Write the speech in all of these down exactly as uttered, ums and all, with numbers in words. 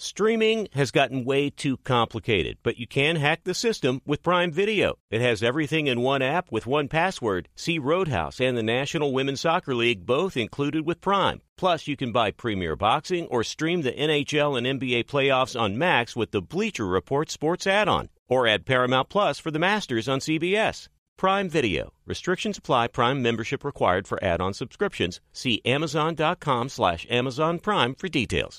Streaming has gotten way too complicated, but you can hack the system with Prime Video. It has everything in one app with one password. See Roadhouse and the National Women's Soccer League both included with Prime. Plus, you can buy Premier Boxing or stream the N H L and N B A playoffs on Max with the Bleacher Report Sports add-on. Or add Paramount Plus for the Masters on C B S. Prime Video. Restrictions apply. Prime membership required for add-on subscriptions. See Amazon.com slash Amazon Prime for details.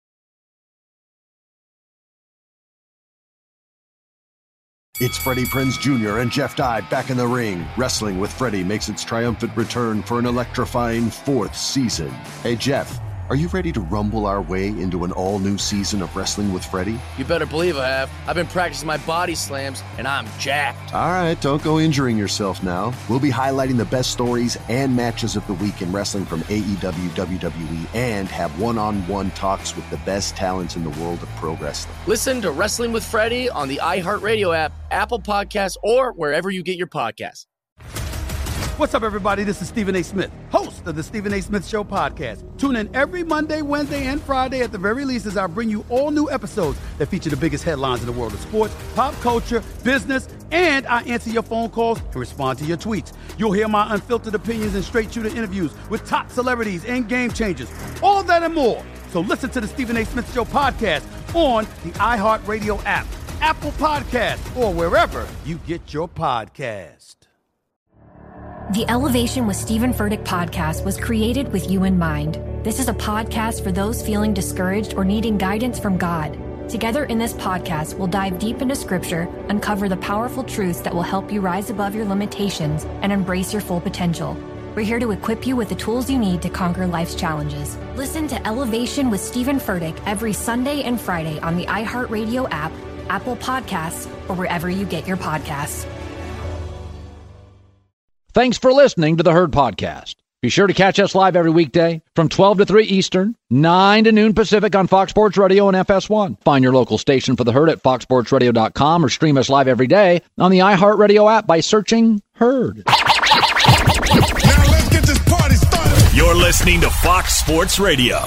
It's Freddie Prinze Junior and Jeff Dye back in the ring. Wrestling with Freddie makes its triumphant return for an electrifying fourth season. Hey, Jeff, are you ready to rumble our way into an all-new season of Wrestling with Freddie? You better believe I have. I've been practicing my body slams, and I'm jacked. All right, don't go injuring yourself now. We'll be highlighting the best stories and matches of the week in wrestling from A E W, W W E, and have one-on-one talks with the best talents in the world of pro wrestling. Listen to Wrestling with Freddie on the iHeartRadio app, Apple Podcasts, or wherever you get your podcasts. What's up, everybody? This is Stephen A. Smith, host of the Stephen A. Smith Show podcast. Tune in every Monday, Wednesday, and Friday at the very least as I bring you all new episodes that feature the biggest headlines in the world of sports, pop culture, business, and I answer your phone calls and respond to your tweets. You'll hear my unfiltered opinions and straight-shooter interviews with top celebrities and game changers. All that and more. So listen to the Stephen A. Smith Show podcast on the iHeartRadio app, Apple Podcasts, or wherever you get your podcast. The Elevation with Stephen Furtick podcast was created with you in mind. This is a podcast for those feeling discouraged or needing guidance from God. Together in this podcast, we'll dive deep into Scripture, uncover the powerful truths that will help you rise above your limitations and embrace your full potential. We're here to equip you with the tools you need to conquer life's challenges. Listen to Elevation with Stephen Furtick every Sunday and Friday on the iHeartRadio app, Apple Podcasts, or wherever you get your podcasts. Thanks for listening to the Herd Podcast. Be sure to catch us live every weekday from twelve to three Eastern, nine to noon Pacific on Fox Sports Radio and F S one. Find your local station for the Herd at fox sports radio dot com or stream us live every day on the iHeartRadio app by searching Herd. Now let's get this party started. You're listening to Fox Sports Radio.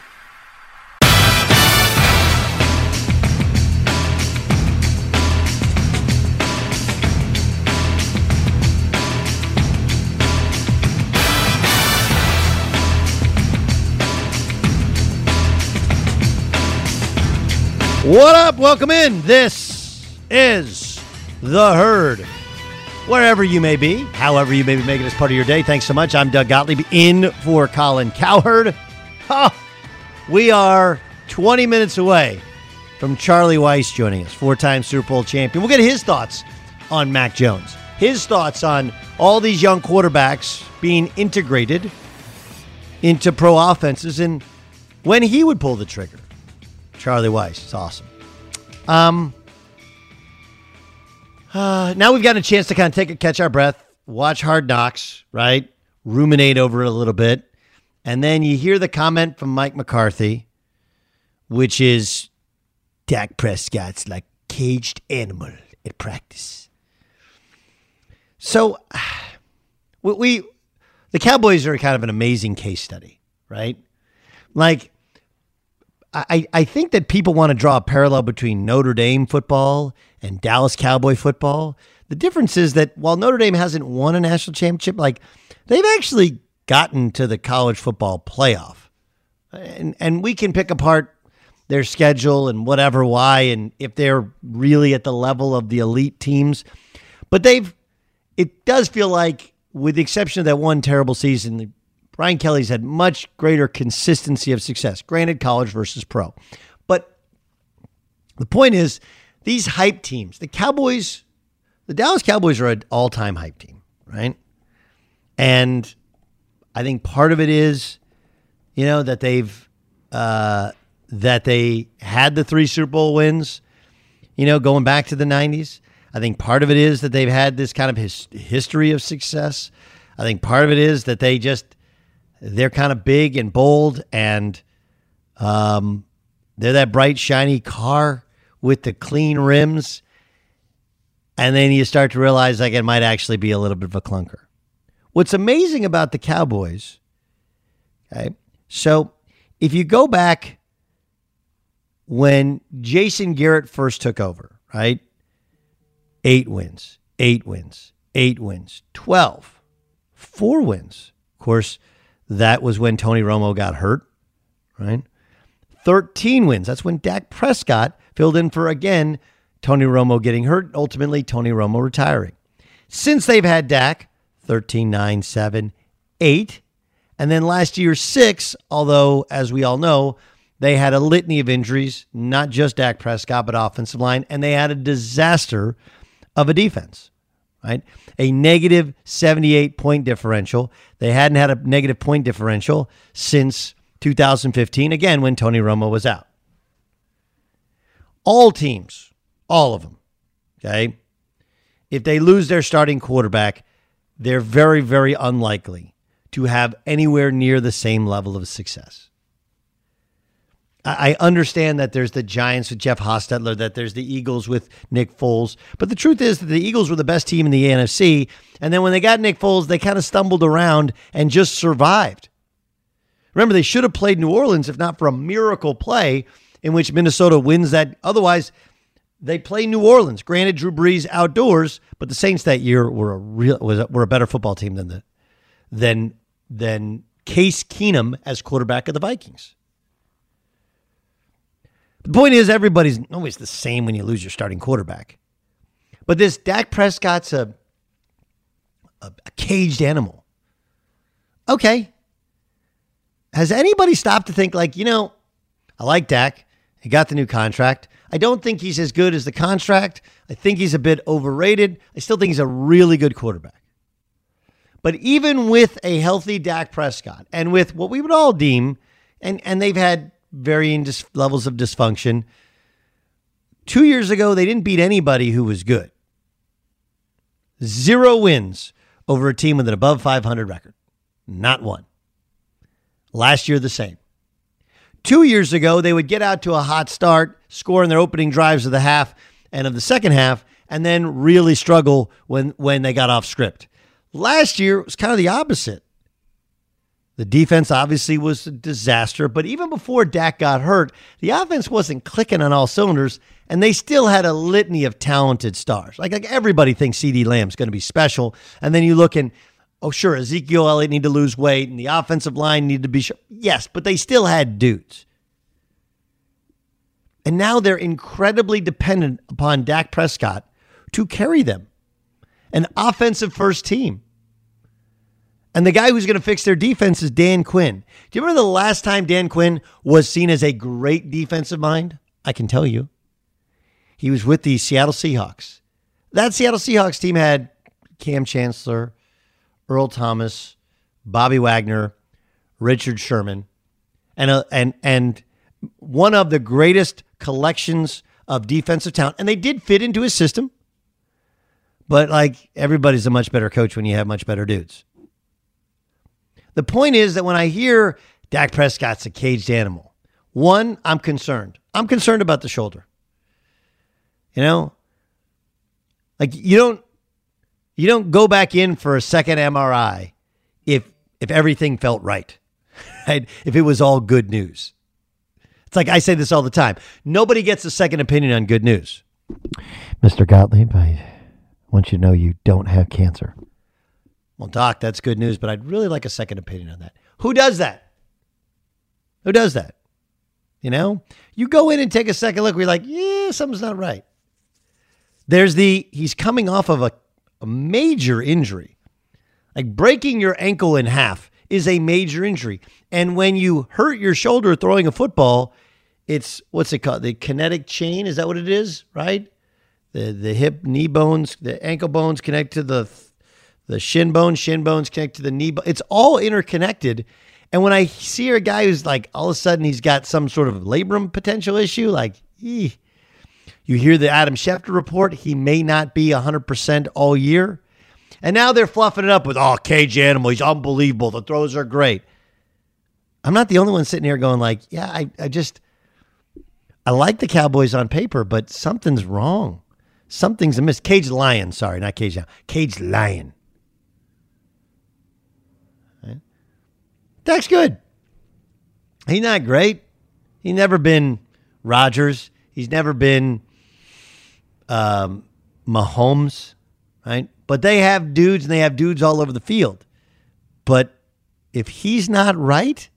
What up? Welcome in. This is The Herd. Wherever you may be, however you may be making this part of your day, thanks so much. I'm Doug Gottlieb in for Colin Cowherd. Oh, we are twenty minutes away from Charlie Weis joining us, four-time Super Bowl champion. We'll get his thoughts on Mac Jones, his thoughts on all these young quarterbacks being integrated into pro offenses and when he would pull the trigger. Charlie Weis. It's awesome. Um, uh, now we've gotten a chance to kind of take a catch our breath, watch Hard Knocks, right? Ruminate over it a little bit. And then you hear the comment from Mike McCarthy, which is Dak Prescott's like caged animal at practice. So we, we the Cowboys are kind of an amazing case study, right? Like, I, I think that people want to draw a parallel between Notre Dame football and Dallas Cowboy football. The difference is that while Notre Dame hasn't won a national championship, like they've actually gotten to the college football playoff. And and we can pick apart their schedule and whatever, why, and if they're really at the level of the elite teams. But they've, it does feel like, with the exception of that one terrible season, Brian Kelly's had much greater consistency of success. Granted, college versus pro. But the point is, these hype teams, the Cowboys, the Dallas Cowboys are an all-time hype team, right? And I think part of it is, you know, that they've, uh, that they had the three Super Bowl wins, you know, going back to the nineties. I think part of it is that they've had this kind of his, history of success. I think part of it is that they just, they're kind of big and bold, and um, they're that bright, shiny car with the clean rims. And then you start to realize like it might actually be a little bit of a clunker. What's amazing about the Cowboys, okay, so if you go back when Jason Garrett first took over, right? Eight wins, eight wins, eight wins, twelve, four wins. Of course, that was when Tony Romo got hurt, right? thirteen wins. That's when Dak Prescott filled in for, again, Tony Romo getting hurt, ultimately Tony Romo retiring. Since they've had Dak, thirteen, nine, seven, eight, and then last year, six, although, as we all know, they had a litany of injuries, not just Dak Prescott, but offensive line, and they had a disaster of a defense, right? A negative seventy-eight point differential. They hadn't had a negative point differential since two thousand fifteen, again, when Tony Romo was out. All teams, all of them, okay, if they lose their starting quarterback, they're very, very unlikely to have anywhere near the same level of success. I understand that there's the Giants with Jeff Hostetler, that there's the Eagles with Nick Foles. But the truth is that the Eagles were the best team in the N F C. And then when they got Nick Foles, they kind of stumbled around and just survived. Remember, they should have played New Orleans if not for a miracle play in which Minnesota wins that. Otherwise, they play New Orleans. Granted, Drew Brees outdoors, but the Saints that year were a real was a, were a better football team than the than than Case Keenum as quarterback of the Vikings. The point is, everybody's always the same when you lose your starting quarterback. But this Dak Prescott's a, a, a caged animal. Okay. Has anybody stopped to think like, you know, I like Dak. He got the new contract. I don't think he's as good as the contract. I think he's a bit overrated. I still think he's a really good quarterback. But even with a healthy Dak Prescott and with what we would all deem, and, and they've had varying dis- levels of dysfunction. Two years ago, they didn't beat anybody who was good. Zero wins over a team with an above five hundred record. Not one. Last year, the same. Two years ago, they would get out to a hot start, score in their opening drives of the half and of the second half, and then really struggle when, when they got off script. Last year, it was kind of the opposite. The defense obviously was a disaster, but even before Dak got hurt, the offense wasn't clicking on all cylinders, and they still had a litany of talented stars. Like, like everybody thinks CeeDee Lamb's going to be special, and then you look and, oh, sure, Ezekiel Elliott need to lose weight, and the offensive line need to be sure. Yes, but they still had dudes. And now they're incredibly dependent upon Dak Prescott to carry them. An offensive-first team. And the guy who's going to fix their defense is Dan Quinn. Do you remember the last time Dan Quinn was seen as a great defensive mind? I can tell you. He was with the Seattle Seahawks. That Seattle Seahawks team had Cam Chancellor, Earl Thomas, Bobby Wagner, Richard Sherman, and a, and and one of the greatest collections of defensive talent. And they did fit into his system. But like everybody's a much better coach when you have much better dudes. The point is that when I hear Dak Prescott's a caged animal, one, I'm concerned. I'm concerned about the shoulder. You know, like you don't you don't go back in for a second M R I if if everything felt right, right? If it was all good news. It's like I say this all the time. Nobody gets a second opinion on good news. Mister Gottlieb, I want you to know you don't have cancer. Well, doc, that's good news, but I'd really like a second opinion on that. Who does that? Who does that? You know, you go in and take a second look. We're like, yeah, something's not right. There's the, he's coming off of a, a major injury. Like breaking your ankle in half is a major injury. And when you hurt your shoulder throwing a football, it's, what's it called? The kinetic chain. Is that what it is? Right? The, the hip, knee bones, the ankle bones connect to the The shin bones, shin bones connect to the knee. It's all interconnected. And when I see a guy who's like, all of a sudden he's got some sort of labrum potential issue, like, ee. You hear the Adam Schefter report, he may not be one hundred percent all year. And now they're fluffing it up with, oh, cage animal, he's unbelievable. The throws are great. I'm not the only one sitting here going like, yeah, I, I just, I like the Cowboys on paper, but something's wrong. Something's amiss. Caged lion, sorry, not caged lion. Caged lion. Dak's good. He's not great. He's never been Rodgers. He's never been um, Mahomes, right? But they have dudes, and they have dudes all over the field. But if he's not right,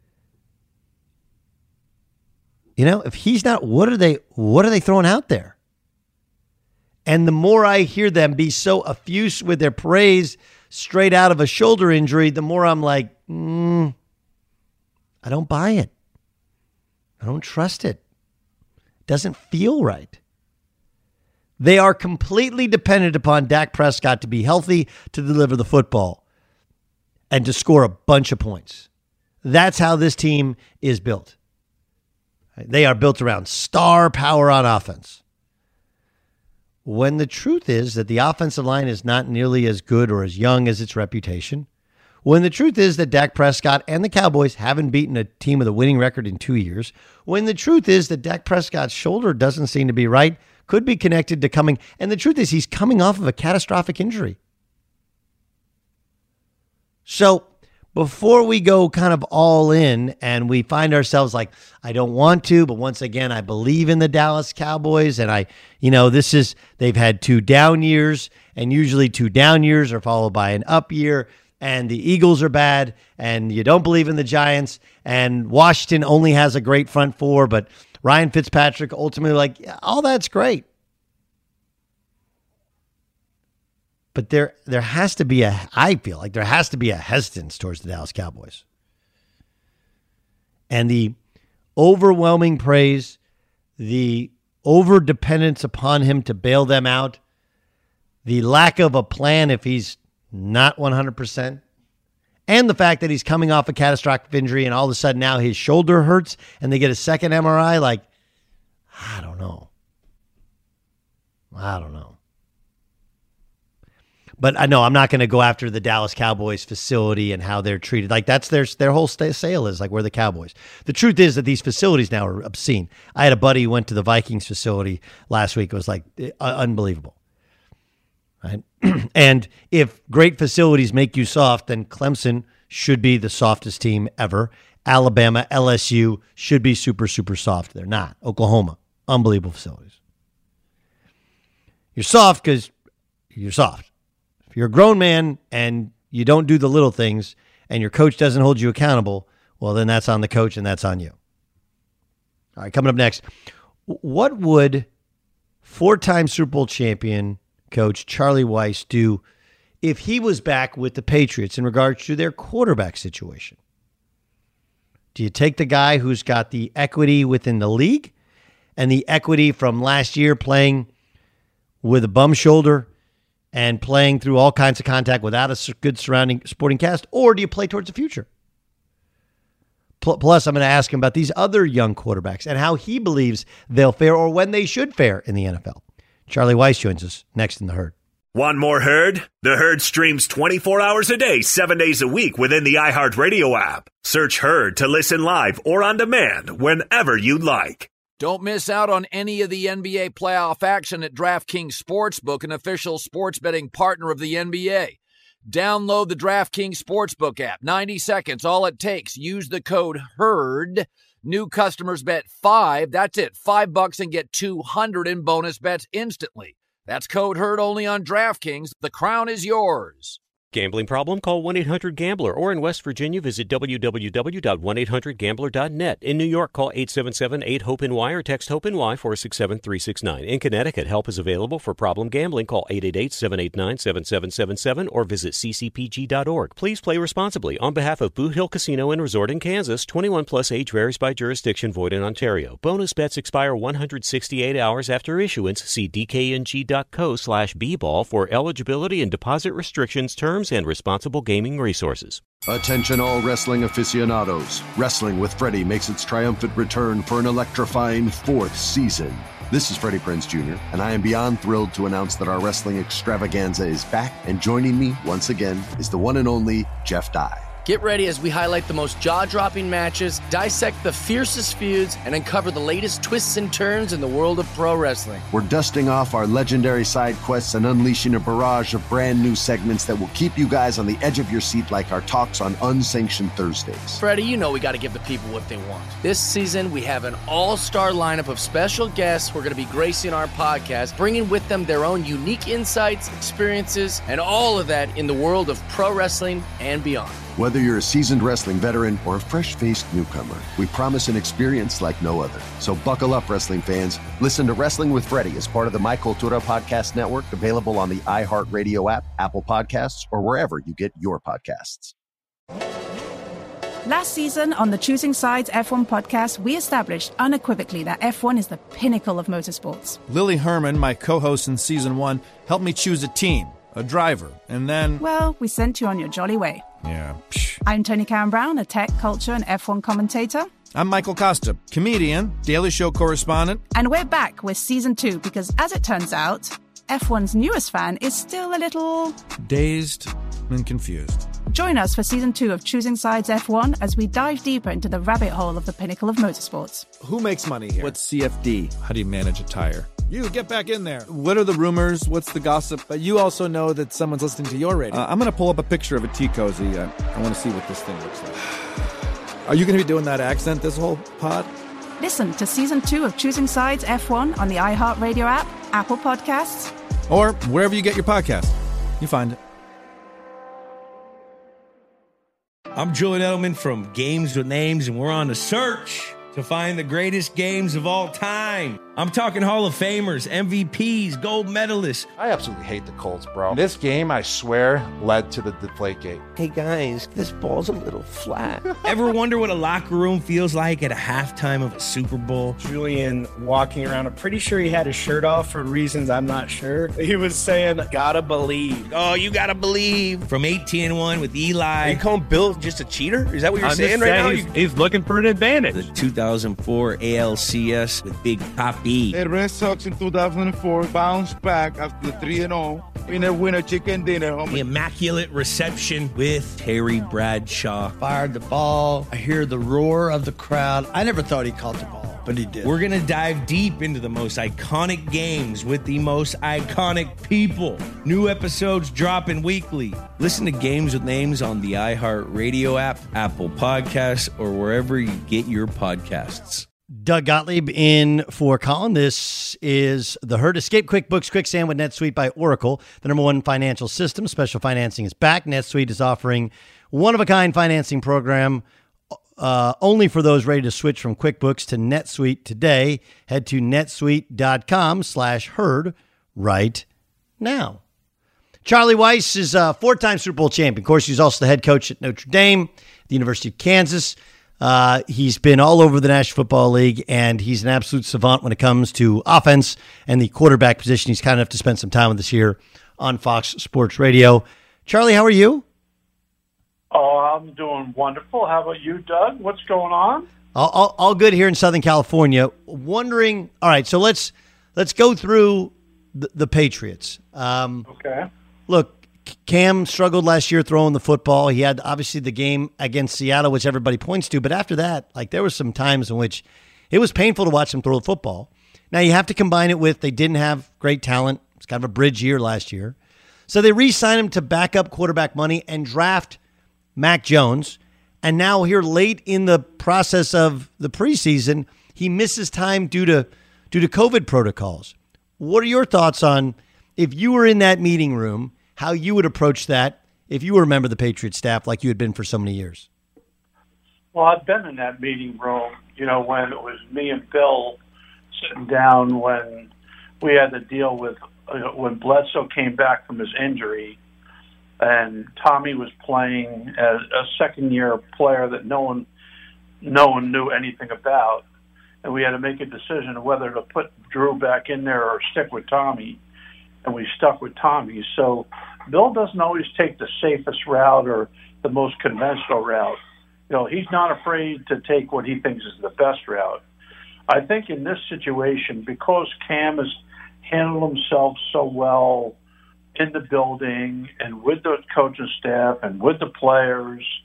you know, if he's not, what are they, what are they throwing out there? And the more I hear them be so effuse with their praise straight out of a shoulder injury, the more I'm like, mm, I don't buy it. I don't trust it. It doesn't feel right. They are completely dependent upon Dak Prescott to be healthy, to deliver the football, and to score a bunch of points. That's how this team is built. They are built around star power on offense. When the truth is that the offensive line is not nearly as good or as young as its reputation. When the truth is that Dak Prescott and the Cowboys haven't beaten a team with a winning record in two years. When the truth is that Dak Prescott's shoulder doesn't seem to be right, could be connected to coming. And the truth is he's coming off of a catastrophic injury. So before we go kind of all in and we find ourselves like, I don't want to, but once again, I believe in the Dallas Cowboys. And I, you know, this is, they've had two down years, and usually two down years are followed by an up year. And the Eagles are bad, and you don't believe in the Giants, and Washington only has a great front four, but Ryan Fitzpatrick ultimately, like, yeah, all that's great. But there there has to be a, I feel like there has to be a hesitance towards the Dallas Cowboys. And the overwhelming praise, the over-dependence upon him to bail them out, the lack of a plan if he's not one hundred percent, and the fact that he's coming off a catastrophic injury and all of a sudden now his shoulder hurts and they get a second M R I, like, I don't know. I don't know. But I know I'm not going to go after the Dallas Cowboys facility and how they're treated. Like, that's their their whole sale is like, we're the Cowboys. The truth is that these facilities now are obscene. I had a buddy who went to the Vikings facility last week. It was like uh, unbelievable. Right? And if great facilities make you soft, then Clemson should be the softest team ever. Alabama, L S U should be super, super soft. They're not. Oklahoma, unbelievable facilities. You're soft because you're soft. If you're a grown man and you don't do the little things and your coach doesn't hold you accountable, well, then that's on the coach and that's on you. All right, coming up next, what would four-time Super Bowl champion coach Charlie Weis do if he was back with the Patriots in regards to their quarterback situation? Do you take the guy who's got the equity within the league and the equity from last year playing with a bum shoulder and playing through all kinds of contact without a good surrounding supporting cast, or do you play towards the future? Plus, I'm going to ask him about these other young quarterbacks and how he believes they'll fare or when they should fare in the N F L. Charlie Weis joins us next in The Herd. Want more Herd? The Herd streams twenty-four hours a day, seven days a week within the iHeartRadio app. Search Herd to listen live or on demand whenever you like. Don't miss out on any of the N B A playoff action at DraftKings Sportsbook, an official sports betting partner of the N B A. Download the DraftKings Sportsbook app. ninety seconds, all it takes. Use the code HERD. New customers bet five. That's it. Five bucks and get two hundred in bonus bets instantly. That's code HERD only on DraftKings. The crown is yours. Gambling problem? Call one eight hundred gambler, or in West Virginia, visit w w w dot one eight hundred gambler dot net. In New York, call eight seven seven eight hope N Y or text HOPE-NY four six seven three six nine. In Connecticut, help is available for problem gambling. Call eight eight eight seven eight nine seven seven seven seven or visit c c p g dot org. Please play responsibly. On behalf of Boot Hill Casino and Resort in Kansas, twenty-one plus age varies by jurisdiction, void in Ontario. Bonus bets expire one hundred sixty-eight hours after issuance. See d k n g dot co slash b ball for eligibility and deposit restrictions, terms, and responsible gaming resources. Attention all wrestling aficionados. Wrestling with Freddie makes its triumphant return for an electrifying fourth season. This is Freddie Prinze Junior, and I am beyond thrilled to announce that our wrestling extravaganza is back, and joining me once again is the one and only Jeff Dye. Get ready as we highlight the most jaw-dropping matches, dissect the fiercest feuds, and uncover the latest twists and turns in the world of pro wrestling. We're dusting off our legendary side quests and unleashing a barrage of brand new segments that will keep you guys on the edge of your seat like our talks on Unsanctioned Thursdays. Freddie, you know we got to give the people what they want. This season, we have an all-star lineup of special guests who are going to be gracing our podcast, bringing with them their own unique insights, experiences, and all of that in the world of pro wrestling and beyond. Whether you're a seasoned wrestling veteran or a fresh-faced newcomer, we promise an experience like no other. So buckle up, wrestling fans. Listen to Wrestling with Freddie as part of the My Cultura Podcast Network, available on the iHeartRadio app, Apple Podcasts, or wherever you get your podcasts. Last season on the Choosing Sides F one podcast, we established unequivocally that F one is the pinnacle of motorsports. Lily Herman, my co-host in season one, helped me choose a team, a driver, and then... Well, we sent you on your jolly way. Yeah, psh. I'm Tony Karen Brown, a tech, culture, and F one commentator. I'm Michael Costa, comedian, Daily Show correspondent. And we're back with season two because, as it turns out, F one's newest fan is still a little... dazed and confused. Join us for season two of Choosing Sides F one as we dive deeper into the rabbit hole of the pinnacle of motorsports. Who makes money here? What's C F D? How do you manage a tire? You, get back in there. What are the rumors? What's the gossip? But you also know that someone's listening to your radio. Uh, I'm going to pull up a picture of a tea cozy. Uh, I want to see what this thing looks like. Are you going to be doing that accent this whole pod? Listen to season two of Choosing Sides F one on the iHeartRadio app, Apple Podcasts, or wherever you get your podcast. You find it. I'm Julian Edelman from Games with Names, and we're on the search to find the greatest games of all time. I'm talking Hall of Famers, M V Ps, gold medalists. I absolutely hate the Colts, bro. This game, I swear, led to the Deflategate. Hey, guys, this ball's a little flat. Ever wonder what a locker room feels like at a halftime of a Super Bowl? Julian walking around, I'm pretty sure he had his shirt off for reasons I'm not sure. He was saying, gotta believe. Oh, you gotta believe. From eighteen and one with Eli. Are you calling Bill just a cheater? Is that what you're I'm saying right saying now? He's, You... he's looking for an advantage. The two thousand four A L C S with Big Papi. The Red Sox in two thousand four bounced back after three and oh in a winner chicken dinner. The immaculate reception with Terry Bradshaw. Fired the ball. I hear the roar of the crowd. I never thought he caught the ball, but he did. We're going to dive deep into the most iconic games with the most iconic people. New episodes dropping weekly. Listen to Games with Names on the iHeartRadio app, Apple Podcasts, or wherever you get your podcasts. Doug Gottlieb in for Colin. This is The Herd. Escape QuickBooks Quicksand with NetSuite by Oracle, the number one financial system. Special financing is back. NetSuite is offering one-of-a-kind financing program uh, only for those ready to switch from QuickBooks to NetSuite today. Head to netsuite.com slash herd right now. Charlie Weiss is a four-time Super Bowl champion. Of course, he's also the head coach at Notre Dame, the University of Kansas. Uh, he's been all over the National Football League, and he's an absolute savant when it comes to offense and the quarterback position. He's kind enough to spend some time with us here on Fox Sports Radio. Charlie, how are you? Oh, I'm doing wonderful. How about you, Doug? What's going on? All, all, all good here in Southern California. Wondering, all right, so let's let's go through the, the Patriots. Um, okay. Look, Cam struggled last year throwing the football. He had obviously the game against Seattle, which everybody points to. But after that, like there were some times in which it was painful to watch him throw the football. Now you have to combine it with they didn't have great talent. It's kind of a bridge year last year. So they re-signed him to backup quarterback money and draft Mac Jones. And now here late in the process of the preseason, he misses time due to due to COVID protocols. What are your thoughts on if you were in that meeting room, how you would approach that if you were a member of the Patriots staff like you had been for so many years? Well, I've been in that meeting room, you know, when it was me and Bill sitting down when we had to deal with, uh, when Bledsoe came back from his injury and Tommy was playing as a second-year player that no one, no one knew anything about. And we had to make a decision of whether to put Drew back in there or stick with Tommy. And we stuck with Tommy. So Bill doesn't always take the safest route or the most conventional route. You know, he's not afraid to take what he thinks is the best route. I think in this situation, because Cam has handled himself so well in the building and with the coaching staff and with the players,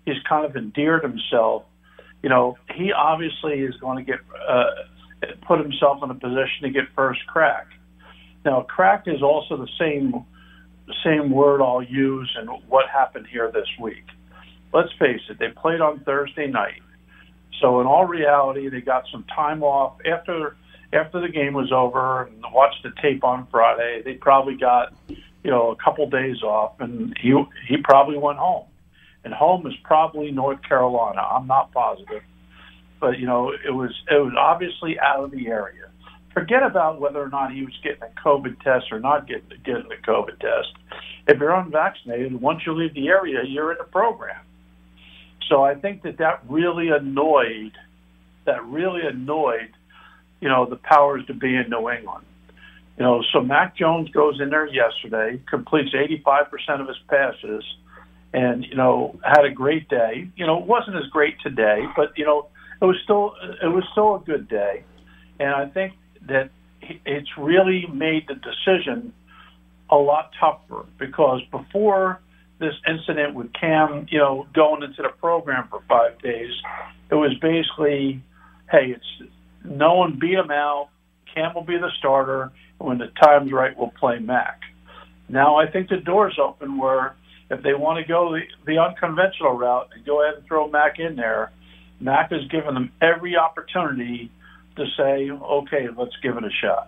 he's kind of endeared himself. You know, he obviously is going to get uh, put himself in a position to get first crack. Now, crack is also the same same word I'll use in what happened here this week. Let's face it, they played on Thursday night. So in all reality, they got some time off after after the game was over and watched the tape on Friday. They probably got, you know, a couple days off, and he he probably went home. And home is probably North Carolina. I'm not positive, but you know, it was it was obviously out of the area. Forget about whether or not he was getting a COVID test or not getting getting a COVID test. If you're unvaccinated, once you leave the area, you're in the program. So I think that that really annoyed, that really annoyed, you know, the powers to be in New England. You know, so Mac Jones goes in there yesterday, completes eighty-five percent of his passes, and, you know, had a great day. You know, it wasn't as great today, but, you know, it was still it was still a good day. And I think that it's really made the decision a lot tougher, because before this incident with Cam, you know, going into the program for five days, it was basically, hey, it's no one beat him out. Cam will be the starter, and when the time's right, we'll play Mac. Now I think the door's open where if they want to go the, the unconventional route and go ahead and throw Mac in there, Mac has given them every opportunity to say, okay, let's give it a shot.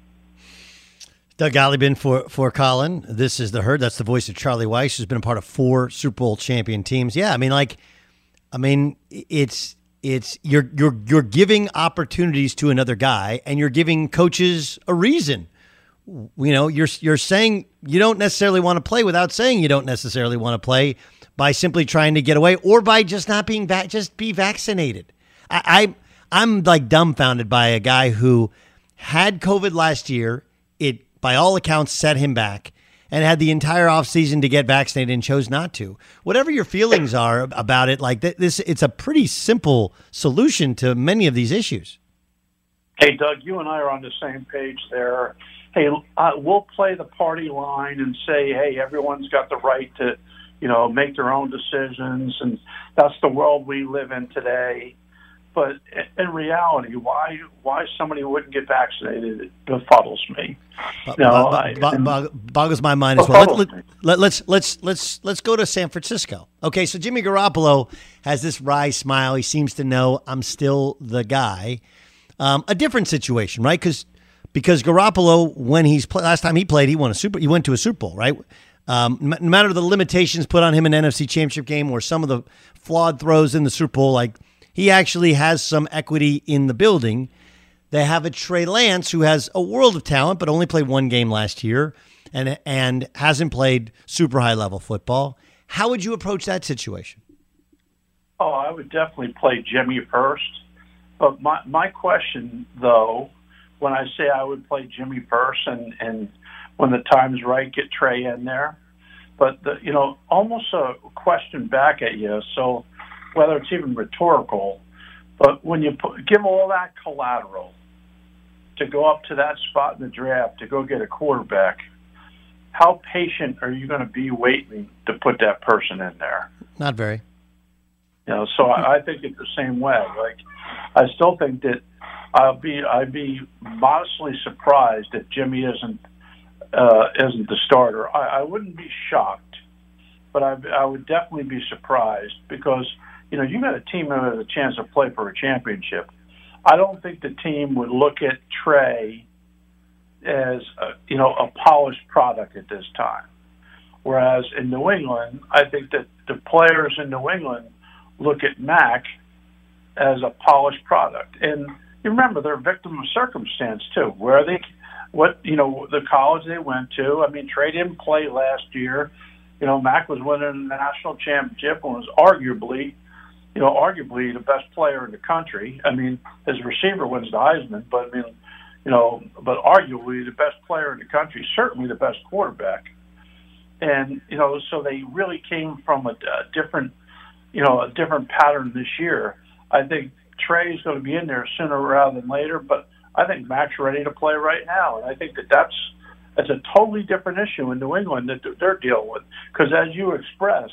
Doug Gottlieb for, for Colin. This is The Herd. That's the voice of Charlie Weiss, who's been a part of four Super Bowl champion teams. Yeah, I mean, like, I mean, it's it's you're you're you're giving opportunities to another guy, and you're giving coaches a reason. You know, you're you're saying you don't necessarily want to play without saying you don't necessarily want to play by simply trying to get away or by just not being va- just be vaccinated. I, I I'm like dumbfounded by a guy who had COVID last year. It, by all accounts, set him back and had the entire offseason to get vaccinated and chose not to. Whatever your feelings are about it, like this, it's a pretty simple solution to many of these issues. Hey, Doug, you and I are on the same page there. Hey, uh, we'll play the party line and say, hey, everyone's got the right to, you know, make their own decisions, and that's the world we live in today. But in reality, why why somebody wouldn't get vaccinated, it befuddles me. B- no, b- I, b- b- boggles my mind as well. Let, let, let, let's let's let's let's go to San Francisco. Okay, so Jimmy Garoppolo has this wry smile. He seems to know I'm still the guy. Um, a different situation, right? Because because Garoppolo, when he's play, last time he played, he won a super. He went to a Super Bowl, right? Um, no matter the limitations put on him in an N F C Championship game or some of the flawed throws in the Super Bowl, like. He actually has some equity in the building. They have a Trey Lance who has a world of talent, but only played one game last year and and hasn't played super high level football. How would you approach that situation? Oh, I would definitely play Jimmy first. But my my question, though, when I say I would play Jimmy first and, and when the time's right, get Trey in there. But, the, you know, almost a question back at you. So, whether it's even rhetorical, but when you put, give all that collateral to go up to that spot in the draft to go get a quarterback, how patient are you going to be waiting to put that person in there? Not very. You know, so I, I think it's the same way. Like, I still think that I'll be I'd be modestly surprised if Jimmy isn't uh, isn't the starter. I, I wouldn't be shocked, but I, I would definitely be surprised because. You know, you got a team that has a chance to play for a championship. I don't think the team would look at Trey as, a, you know, a polished product at this time. Whereas in New England, I think that the players in New England look at Mac as a polished product. And you remember, they're a victim of circumstance, too. Where they, what, you know, the college they went to. I mean, Trey didn't play last year. You know, Mac was winning the national championship and was arguably, you know, arguably the best player in the country. I mean, his receiver wins the Heisman, but I mean, you know, but arguably the best player in the country, certainly the best quarterback. And, you know, so they really came from a, a different, you know, a different pattern this year. I think Trey's going to be in there sooner rather than later, but I think Mac's ready to play right now. And I think that that's, that's a totally different issue in New England that they're dealing with. Because as you expressed,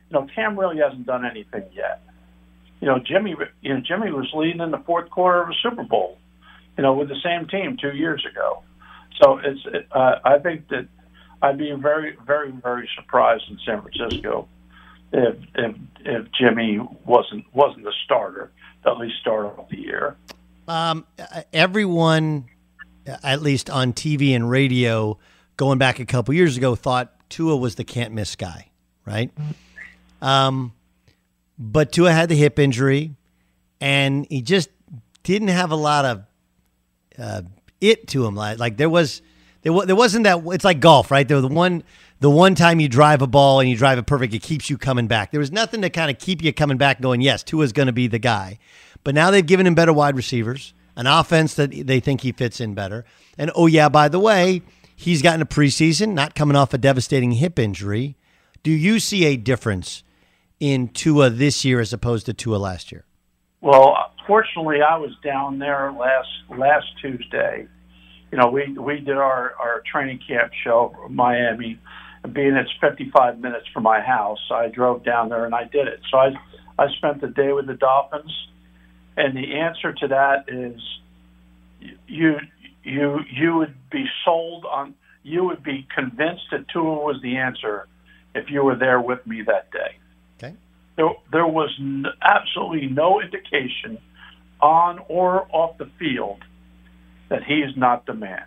You know, Cam really hasn't done anything yet. You know, Jimmy. You know, Jimmy was leading in the fourth quarter of a Super Bowl. You know, with the same team two years ago. So it's. Uh, I think that I'd be very, very, very surprised in San Francisco if if, if Jimmy wasn't wasn't the starter, at least start off the year. Um, everyone, at least on T V and radio, going back a couple years ago, thought Tua was the can't miss guy, right? Um, but Tua had the hip injury, and he just didn't have a lot of uh, it to him. Like, like there was, there was, there wasn't that. It's like golf, right? There was the one, the one time you drive a ball and you drive it perfect, it keeps you coming back. There was nothing to kind of keep you coming back, going, yes, Tua's going to be the guy. But now they've given him better wide receivers, an offense that they think he fits in better. And, oh, yeah, by the way, he's gotten a preseason, not coming off a devastating hip injury. Do you see a difference in Tua this year as opposed to Tua last year? Well, fortunately, I was down there last last Tuesday. You know, we, we did our, our training camp show in Miami. Being it's fifty-five minutes from my house, I drove down there and I did it. So I I spent the day with the Dolphins. And the answer to that is you you you would be sold on, you would be convinced that Tua was the answer if you were there with me that day. Okay. There, there was n- absolutely no indication on or off the field that he is not the man.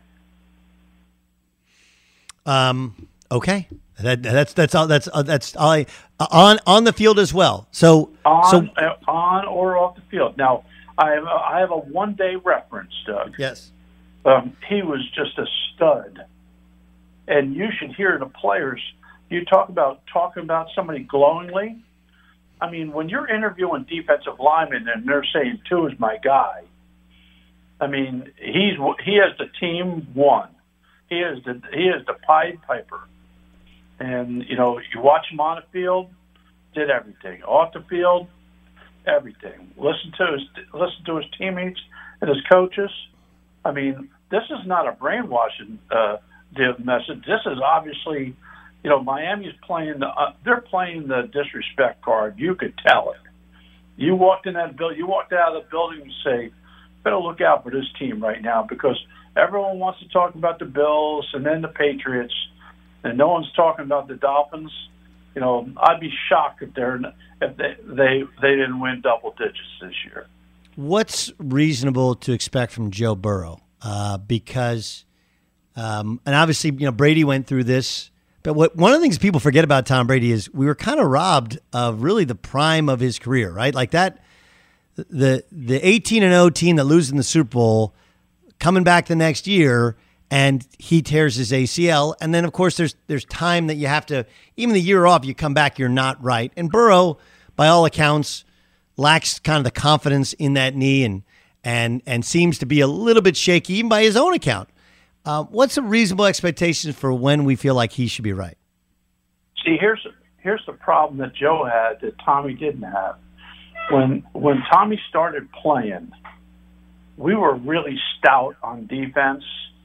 Um. Okay. That that's that's all. That's uh, that's all. I, uh, on on the field as well. So on so uh, on or off the field. Now I have a, I have a one day reference, Doug. Yes. Um, he was just a stud, and you should hear the players. You talk about talking about somebody glowingly. I mean, when you're interviewing defensive linemen and they're saying Tua is my guy, I mean he's he has the team won. He is the he is the Pied Piper. And, you know, you watch him on the field, did everything. Off the field, everything. Listen to his listen to his teammates and his coaches. I mean, this is not a brainwashing uh, message. This is obviously, you know, Miami's playing the uh, they're playing the disrespect card. You could tell it. You walked in that building, you walked out of the building and say, better look out for this team right now, because everyone wants to talk about the Bills and then the Patriots. And no one's talking about the Dolphins. You know, I'd be shocked if they're if they they, they didn't win double digits this year. What's reasonable to expect from Joe Burrow? Uh, because, um, and obviously, you know, Brady went through this. But what one of the things people forget about Tom Brady is we were kind of robbed of really the prime of his career, right? Like that, the the eighteen and oh team that loses in the Super Bowl, coming back the next year. And he tears his A C L. And then, of course, there's there's time that you have to, even the year off, you come back, you're not right. And Burrow, by all accounts, lacks kind of the confidence in that knee and and and seems to be a little bit shaky, even by his own account. Uh, what's a reasonable expectation for when we feel like he should be right? See, here's here's the problem that Joe had that Tommy didn't have. When when Tommy started playing, we were really stout on defense.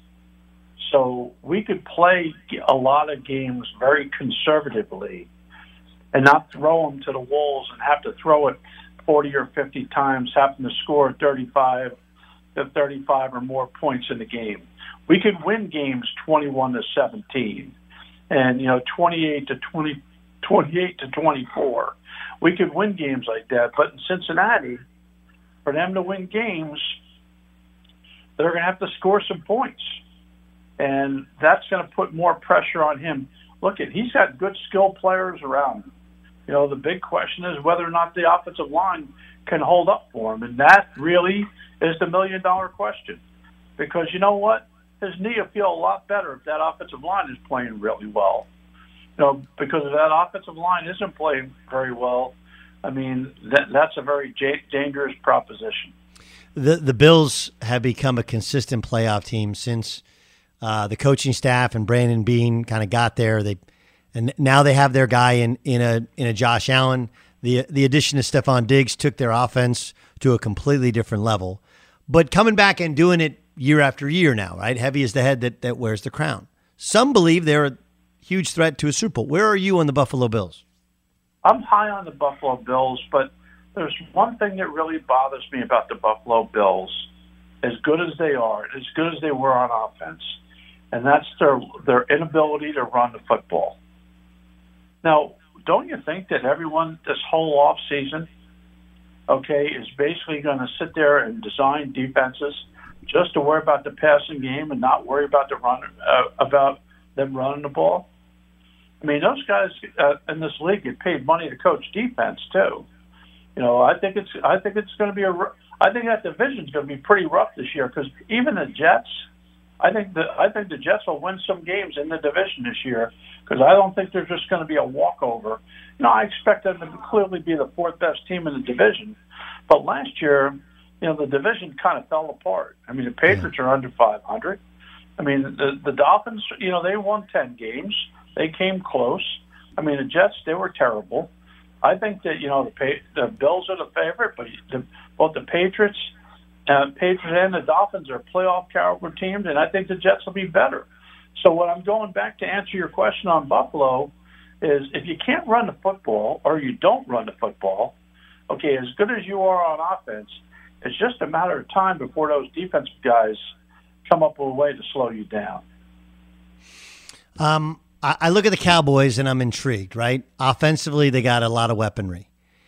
So we could play a lot of games very conservatively and not throw them to the wolves and have to throw it forty or fifty times, having to score thirty-five to thirty-five or more points in the game. We could win games twenty-one to seventeen and, you know, twenty-eight to twenty, twenty-eight to twenty-four. We could win games like that. But in Cincinnati, for them to win games, they're going to have to score some points. And that's going to put more pressure on him. Look, at he's got good skilled players around him. You know, the big question is whether or not the offensive line can hold up for him. And that really is the million-dollar question. Because you know what? His knee will feel a lot better if that offensive line is playing really well. You know, because if that offensive line isn't playing very well, I mean, that, that's a very j- dangerous proposition. The, the Bills have become a consistent playoff team since – Uh, the coaching staff and Brandon Beane kind of got there. They and now they have their guy in in a in a Josh Allen. The the addition of Stephon Diggs took their offense to a completely different level. But coming back and doing it year after year now, right? Heavy is the head that, that wears the crown. Some believe they're a huge threat to a Super Bowl. Where are you on the Buffalo Bills? I'm high on the Buffalo Bills, but there's one thing that really bothers me about the Buffalo Bills, as good as they are, as good as they were on offense, and that's their their inability to run the football. Now, don't you think that everyone this whole off season, okay, is basically going to sit there and design defenses just to worry about the passing game and not worry about the run uh, about them running the ball? I mean, those guys uh, in this league get paid money to coach defense too. You know, I think it's I think it's going to be a I think that division's going to be pretty rough this year because even the Jets, I think the I think the Jets will win some games in the division this year because I don't think they're just going to be a walkover. You know, I expect them to clearly be the fourth best team in the division, but last year, you know, the division kind of fell apart. I mean, the Patriots are under five hundred. I mean, the the Dolphins, you know, they won ten games. They came close. I mean, the Jets, they were terrible. I think that, you know, the pa- the Bills are the favorite, but the, both the Patriots, uh, Patriots and the Dolphins are playoff caliber teams, and I think the Jets will be better. So what I'm going back to answer your question on Buffalo is if you can't run the football or you don't run the football, okay, as good as you are on offense, it's just a matter of time before those defensive guys come up with a way to slow you down. Um. I look at the Cowboys and I'm intrigued, right? Offensively, they got a lot of weaponry.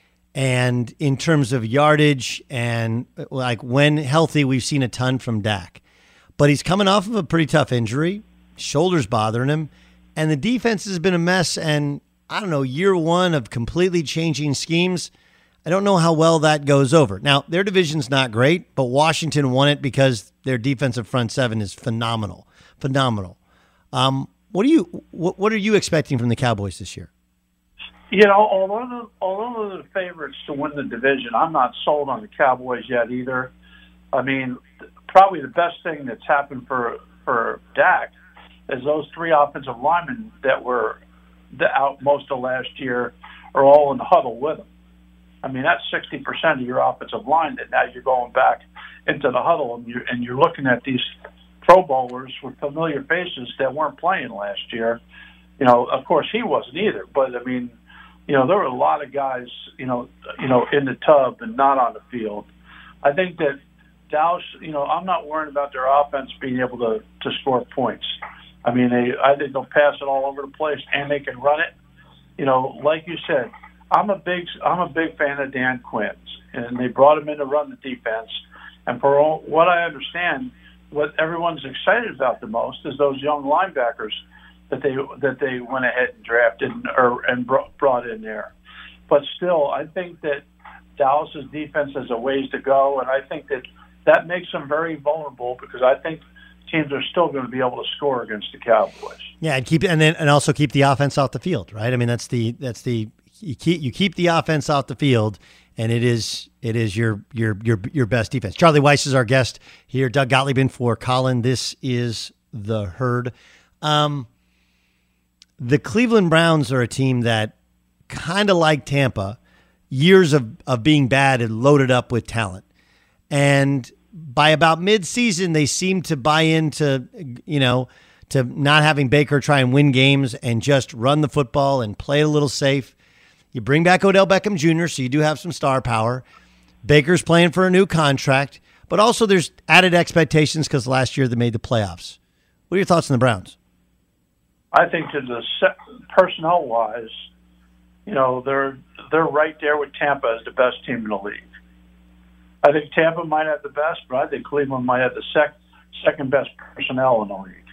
And in terms of yardage and like when healthy, we've seen a ton from Dak. But he's coming off of a pretty tough injury. Shoulders bothering him. And the defense has been a mess. And I don't know, year one of completely changing schemes, I don't know how well that goes over. Now, their division's not great, but Washington won it because their defensive front seven is phenomenal. Phenomenal. Um, What do you what, what are you expecting from the Cowboys this year? You know, although the, although they're the favorites to win the division, I'm not sold on the Cowboys yet either. I mean, probably the best thing that's happened for for Dak is those three offensive linemen that were out most of last year are all in the huddle with him. I mean, that's sixty percent of your offensive line that now you're going back into the huddle and you're, and you're looking at these Pro Bowlers with familiar faces that weren't playing last year. You know, of course he wasn't either, but I mean, you know, there were a lot of guys, you know, you know, in the tub and not on the field. I think that Dallas, you know, I'm not worried about their offense being able to, to score points. I mean, they, I think they'll pass it all over the place and they can run it. You know, like you said, I'm a big, I'm a big fan of Dan Quinn, and they brought him in to run the defense. And for all, what I understand, what everyone's excited about the most is those young linebackers that they that they went ahead and drafted and, or, and brought in there. But still, I think that Dallas's defense has a ways to go, and I think that that makes them very vulnerable because I think teams are still going to be able to score against the Cowboys. Yeah, and keep and then and also keep the offense off the field, right? I mean, that's the that's the you keep you keep the offense off the field. And it is it is your your your your best defense. Charlie Weiss is our guest here. Doug Gottlieb in for Colin. This is the Herd. Um, the Cleveland Browns are a team that kind of like Tampa, years of, of being bad and loaded up with talent. And by about mid-season, they seem to buy into, you know, to not having Baker try and win games and just run the football and play a little safe. You bring back Odell Beckham Junior, so you do have some star power. Baker's playing for a new contract, but also there's added expectations because last year they made the playoffs. What are your thoughts on the Browns? I think that the personnel-wise, you know, they're they're right there with Tampa as the best team in the league. I think Tampa might have the best, but I think Cleveland might have the sec- second best personnel in the league.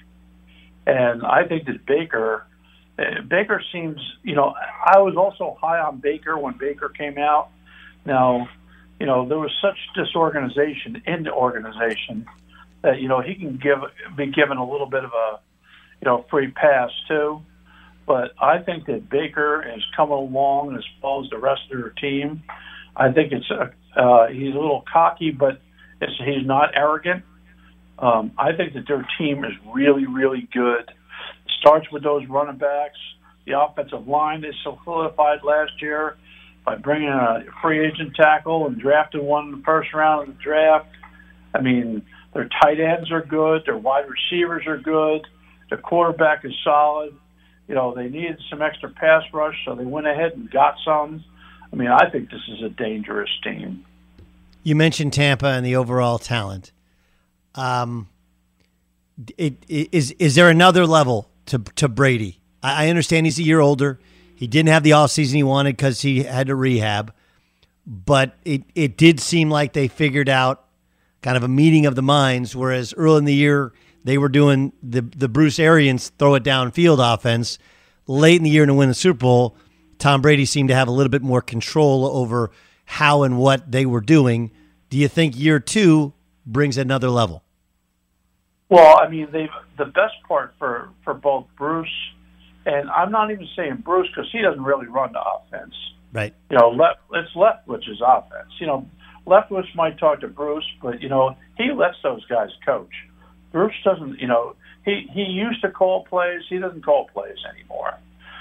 And I think that Baker. Baker seems, you know, I was also high on Baker when Baker came out. Now, you know, there was such disorganization in the organization that, you know, he can give be given a little bit of a, you know, free pass too. But I think that Baker is coming along as well as the rest of their team. I think it's a, uh, he's a little cocky, but it's, he's not arrogant. Um, I think that their team is really, really good. Starts with those running backs. The offensive line is solidified last year by bringing a free agent tackle and drafting one in the first round of the draft. I mean, their tight ends are good. Their wide receivers are good. The quarterback is solid. You know, they needed some extra pass rush, so they went ahead and got some. I mean, I think this is a dangerous team. You mentioned Tampa and the overall talent. Um, it, it, is is there another level to to Brady? I, I understand he's a year older. He didn't have the offseason he wanted because he had to rehab. But it, it did seem like they figured out kind of a meeting of the minds, whereas early in the year they were doing the, the Bruce Arians throw it downfield offense. Late in the year to win the Super Bowl, Tom Brady seemed to have a little bit more control over how and what they were doing. Do you think year two brings another level? Well, I mean, they've the best part for, for both Bruce, and I'm not even saying Bruce because he doesn't really run the offense. Right. You know, left, it's Leftwich's offense. You know, Leftwich might talk to Bruce, but, you know, he lets those guys coach. Bruce doesn't, you know, he, he used to call plays. He doesn't call plays anymore.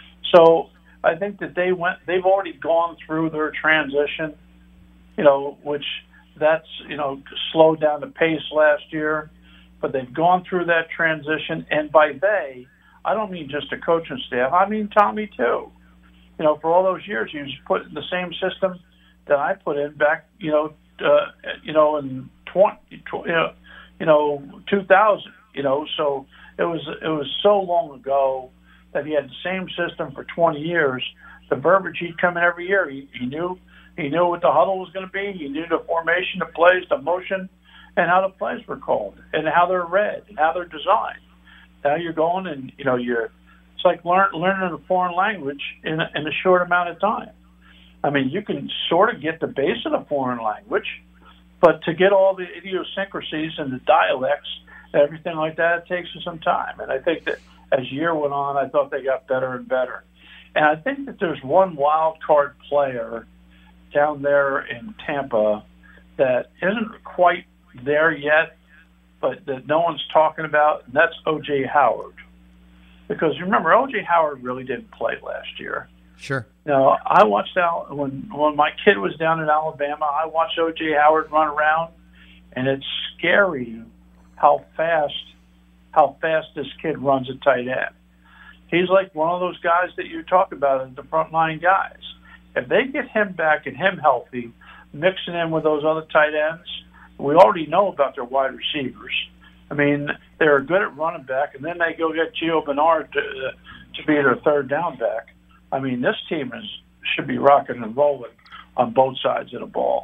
So I think that they went, they've already gone through their transition, you know, which that's, you know, slowed down the pace last year. But they've gone through that transition. And by they, I don't mean just the coaching staff. I mean Tommy, too. You know, for all those years, he was put in the same system that I put in back, you know, uh, you know, in twenty, you know, you know, two thousand. You know, so it was it was so long ago that he had the same system for twenty years. The verbiage, he'd come in every year. He, he knew he knew what the huddle was going to be. He knew the formation, the plays, the motion, and how the plays were called, and how they're read, and how they're designed. Now you're going and you know you're. It's like learn, learning a foreign language in a, in a short amount of time. I mean, you can sort of get the base of the foreign language, but to get all the idiosyncrasies and the dialects and everything like that, it takes you some time. And I think that as year went on, I thought they got better and better. And I think that there's one wild card player down there in Tampa that isn't quite there yet, but that no one's talking about, and that's O J Howard. Because remember, O J Howard really didn't play last year. Sure. Now, I watched out when when my kid was down in Alabama. I watched O J Howard run around, and it's scary how fast how fast this kid runs at tight end. He's like one of those guys that you talk about as the front line guys. If they get him back and him healthy, mixing in with those other tight ends, we already know about their wide receivers. I mean, they're good at running back, and then they go get Gio Bernard to, uh, to be their third down back. I mean, this team is should be rocking and rolling on both sides of the ball.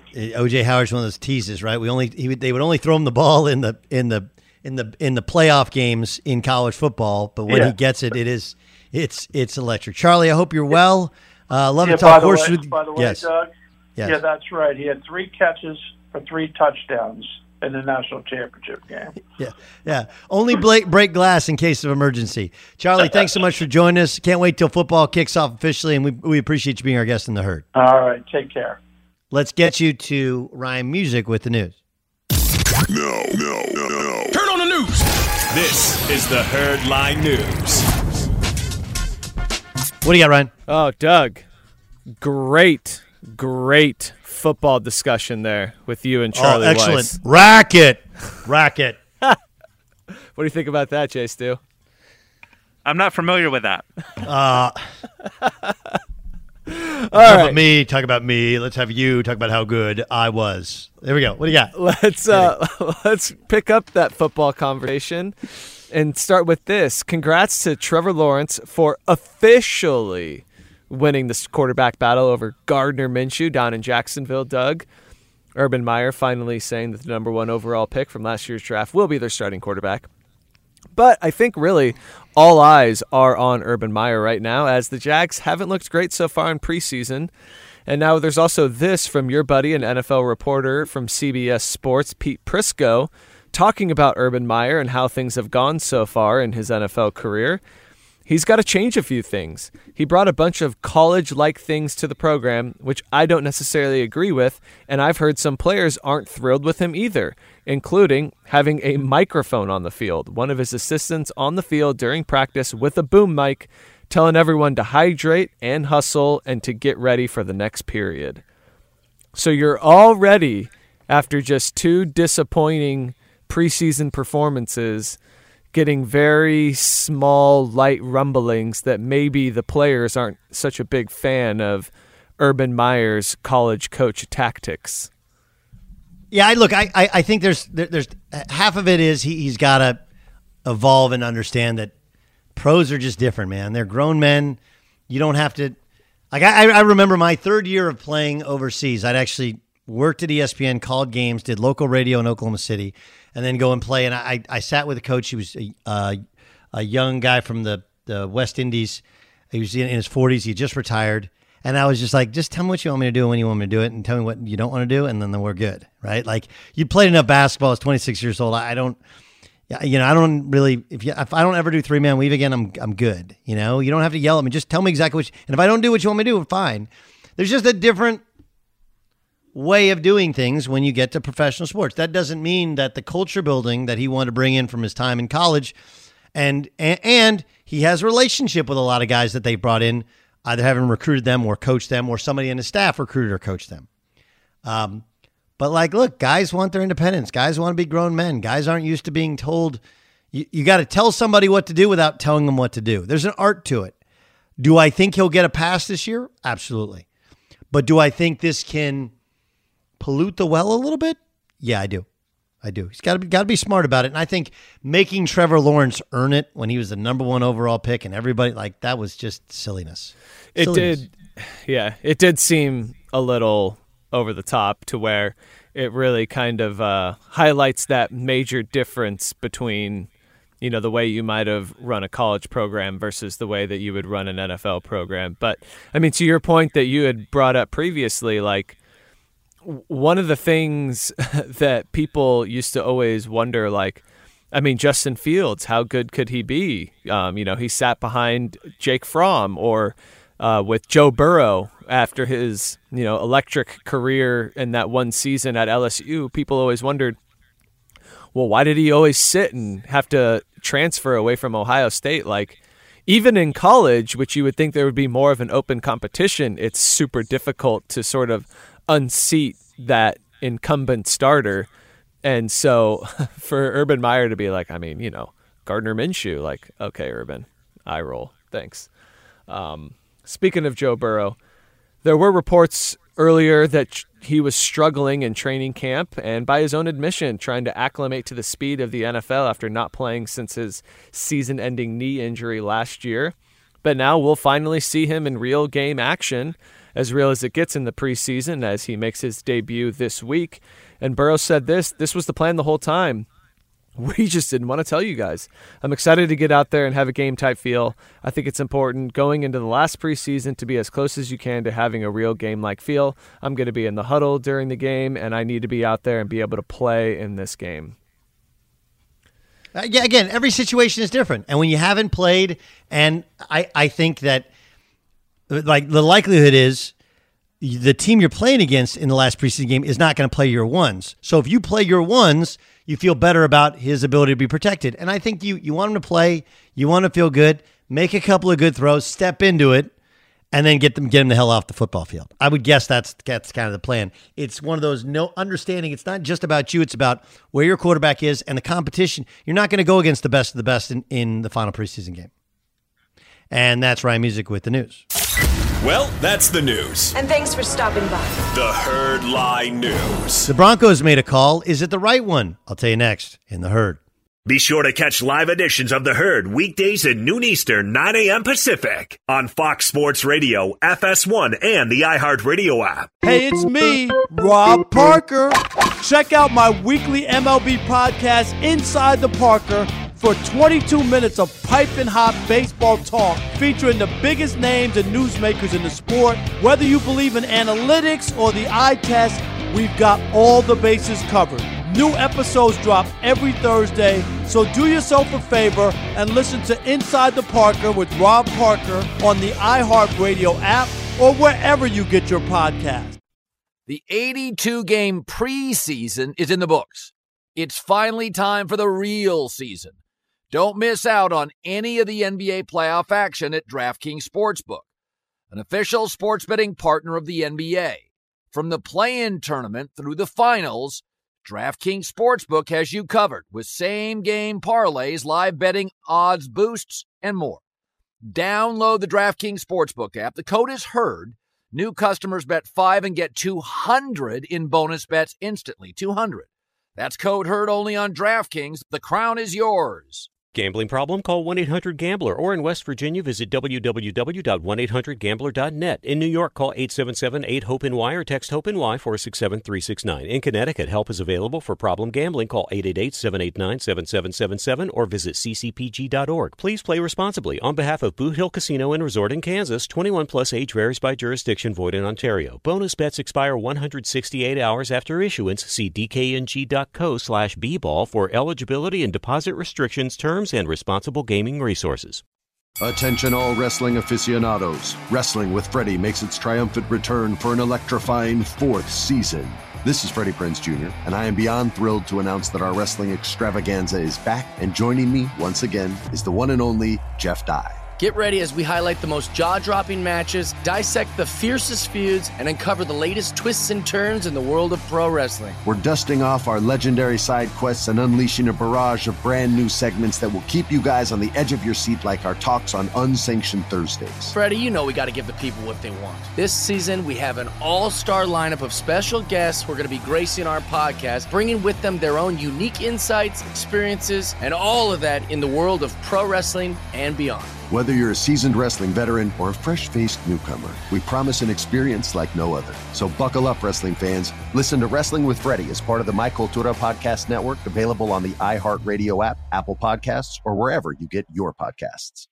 O J Howard's one of those teases, right? We only he would, they would only throw him the ball in the in the in the in the playoff games in college football, but when Yeah. he gets it, it is it's it's electric. Charlie, I hope you're well. Uh, love Yeah, to talk by the horses way, with you. by the way, Yes. Doug, Yes. yeah, that's right. He had three catches for three touchdowns in the national championship game. Yeah, yeah. Only break, break glass in case of emergency. Charlie, thanks so much for joining us. Can't wait till football kicks off officially, and we we appreciate you being our guest in the herd. All right, take care. Let's get you to Ryan Music with the news. No, no, no, no. Turn on the news. This is the Herd Line News. What do you got, Ryan? Oh, Doug, great, great football discussion there with you and Charlie oh, excellent. Weiss. Racket. Racket. What do you think about that, Jay Stu? I'm not familiar with that. Uh, All talk right. about me. Talk about me. Let's have you talk about how good I was. There we go. What do you got? Let's uh, let's pick up that football conversation and start with this. Congrats to Trevor Lawrence for officially winning this quarterback battle over Gardner Minshew down in Jacksonville, Doug. Urban Meyer finally saying that the number one overall pick from last year's draft will be their starting quarterback. But I think really all eyes are on Urban Meyer right now, as the Jags haven't looked great so far in preseason. And now there's also this from your buddy and N F L reporter from C B S Sports, Pete Prisco, talking about Urban Meyer and how things have gone so far in his N F L career. He's got to change a few things. He brought a bunch of college-like things to the program, which I don't necessarily agree with, and I've heard some players aren't thrilled with him either, including having a microphone on the field. One of his assistants on the field during practice with a boom mic, telling everyone to hydrate and hustle and to get ready for the next period. So you're already, after just two disappointing preseason performances, getting very small, light rumblings that maybe the players aren't such a big fan of Urban Meyer's college coach tactics. Yeah, I look, I, I, I think there's there, there's half of it is he, he's got to evolve and understand that pros are just different, man. They're grown men. You don't have to. Like I, I remember my third year of playing overseas. I'd actually worked at E S P N, called games, did local radio in Oklahoma City, and then go and play. And I, I sat with a coach. He was a, uh, a young guy from the, the West Indies. He was in his forties. He had just retired. And I was just like, just tell me what you want me to do and when you want me to do it, and tell me what you don't want to do, and then, then we're good, right? Like, you played enough basketball. I was twenty-six years old. I don't, you know, I don't really, if you, if I don't ever do three-man weave again, I'm I'm good, you know? You don't have to yell at me. Just tell me exactly what you, and if I don't do what you want me to do, fine. There's just a different way of doing things when you get to professional sports. That doesn't mean that the culture building that he wanted to bring in from his time in college, and and, and he has a relationship with a lot of guys that they brought in, either having recruited them or coached them, or somebody in his staff recruited or coached them. Um, but like, look, guys want their independence. Guys want to be grown men. Guys aren't used to being told. You, you got to tell somebody what to do without telling them what to do. There's an art to it. Do I think he'll get a pass this year? Absolutely. But do I think this can pollute the well a little bit? Yeah, I do. I do. He's got to be, got to be smart about it. And I think making Trevor Lawrence earn it when he was the number one overall pick and everybody, like, that was just silliness. It silliness. did. Yeah, it did seem a little over the top to where it really kind of uh, highlights that major difference between, you know, the way you might have run a college program versus the way that you would run an N F L program. But, I mean, to your point that you had brought up previously, like, one of the things that people used to always wonder, like, I mean, Justin Fields, how good could he be? Um, you know, he sat behind Jake Fromm, or uh, with Joe Burrow after his, you know, electric career in that one season at L S U. People always wondered, well, why did he always sit and have to transfer away from Ohio State? Like, even in college, which you would think there would be more of an open competition, it's super difficult to sort of unseat that incumbent starter. And so for Urban Meyer to be like, I mean, you know, Gardner Minshew, like, okay, Urban, eye roll, thanks. Um, speaking of Joe Burrow, there were reports earlier that he was struggling in training camp and, by his own admission, trying to acclimate to the speed of the N F L after not playing since his season-ending knee injury last year. But now we'll finally see him in real game action, as real as it gets in the preseason, as he makes his debut this week. And Burrow said this, this was the plan the whole time. We just didn't want to tell you guys. I'm excited to get out there and have a game-type feel. I think it's important going into the last preseason to be as close as you can to having a real game-like feel. I'm going to be in the huddle during the game, and I need to be out there and be able to play in this game. Uh, yeah, again, every situation is different. And when you haven't played, and I, I think that, like, the likelihood is the team you're playing against in the last preseason game is not going to play your ones. So if you play your ones, you feel better about his ability to be protected. And I think you you want him to play, you want to feel good, make a couple of good throws, step into it, and then get them get him the hell off the football field. I would guess that's that's kind of the plan. It's one of those no understanding. It's not just about you. It's about where your quarterback is and the competition. You're not going to go against the best of the best in, in the final preseason game. And that's Ryan Music with the news. Well, that's the news. And thanks for stopping by. The Herd Line News. The Broncos made a call. Is it the right one? I'll tell you next in The Herd. Be sure to catch live editions of The Herd weekdays at noon Eastern, nine a.m. Pacific on Fox Sports Radio, F S one, and the iHeartRadio app. Hey, it's me, Rob Parker. Check out my weekly M L B podcast, Inside the Parker, for twenty-two minutes of piping hot baseball talk featuring the biggest names and newsmakers in the sport. Whether you believe in analytics or the eye test, we've got all the bases covered. New episodes drop every Thursday, so do yourself a favor and listen to Inside the Parker with Rob Parker on the iHeartRadio app or wherever you get your podcast. The eighty-two game preseason is in the books. It's finally time for the real season. Don't miss out on any of the N B A playoff action at DraftKings Sportsbook, an official sports betting partner of the N B A. From the play-in tournament through the finals, DraftKings Sportsbook has you covered with same-game parlays, live betting, odds boosts, and more. Download the DraftKings Sportsbook app. The code is HERD. New customers bet five and get two hundred in bonus bets instantly. two hundred. That's code HERD only on DraftKings. The crown is yours. Gambling problem? Call one eight hundred gambler, or in West Virginia, visit w w w dot one eight hundred gambler dot net. In New York, call eight seven seven eight hope N Y or text HOPE-NY four six seven three six nine. In Connecticut, help is available for problem gambling. Call eight eight eight seven eight nine seven seven seven seven or visit c c p g dot org. Please play responsibly. On behalf of Boot Hill Casino and Resort in Kansas, twenty-one plus age varies by jurisdiction, void in Ontario. Bonus bets expire one hundred sixty-eight hours after issuance. See d k n g dot co slash b ball for eligibility and deposit restrictions, terms, and responsible gaming resources. Attention all wrestling aficionados. Wrestling with Freddie makes its triumphant return for an electrifying fourth season. This is Freddie Prinze Junior, and I am beyond thrilled to announce that our wrestling extravaganza is back, and joining me once again is the one and only Jeff Dye. Get ready as we highlight the most jaw-dropping matches, dissect the fiercest feuds, and uncover the latest twists and turns in the world of pro wrestling. We're dusting off our legendary side quests and unleashing a barrage of brand new segments that will keep you guys on the edge of your seat like our talks on Unsanctioned Thursdays. Freddie, you know we got to give the people what they want. This season, we have an all-star lineup of special guests who are going to be gracing our podcast, bringing with them their own unique insights, experiences, and all of that in the world of pro wrestling and beyond. Whether you're a seasoned wrestling veteran or a fresh-faced newcomer, we promise an experience like no other. So buckle up, wrestling fans. Listen to Wrestling with Freddie as part of the My Cultura Podcast Network, available on the iHeartRadio app, Apple Podcasts, or wherever you get your podcasts.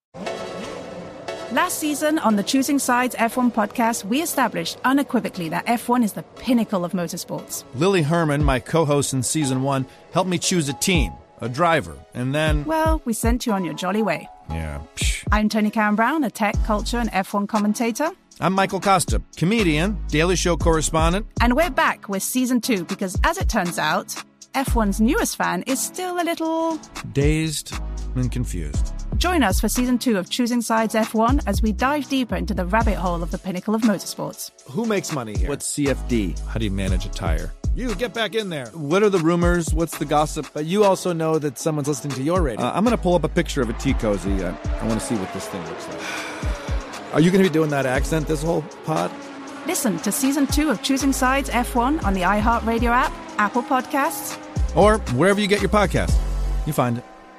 Last season on the Choosing Sides F one podcast, we established unequivocally that F one is the pinnacle of motorsports. Lily Herman, my co-host in season one, helped me choose a team, a driver, and then... Well, we sent you on your jolly way. Yeah. Psh. I'm Tony Karen Brown, a tech, culture, and F one commentator. I'm Michael Costa, comedian, Daily Show correspondent. And we're back with season two because, as it turns out, F one's newest fan is still a little... dazed and confused. Join us for season two of Choosing Sides F one as we dive deeper into the rabbit hole of the pinnacle of motorsports. Who makes money here? What's C F D? How do you manage a tire? You, get back in there. What are the rumors? What's the gossip? But you also know that someone's listening to your radio. Uh, I'm going to pull up a picture of a tea cozy. Uh, I want to see what this thing looks like. Are you going to be doing that accent this whole pod? Listen to season two of Choosing Sides F one on the iHeartRadio app, Apple Podcasts, or wherever you get your podcasts. You find it.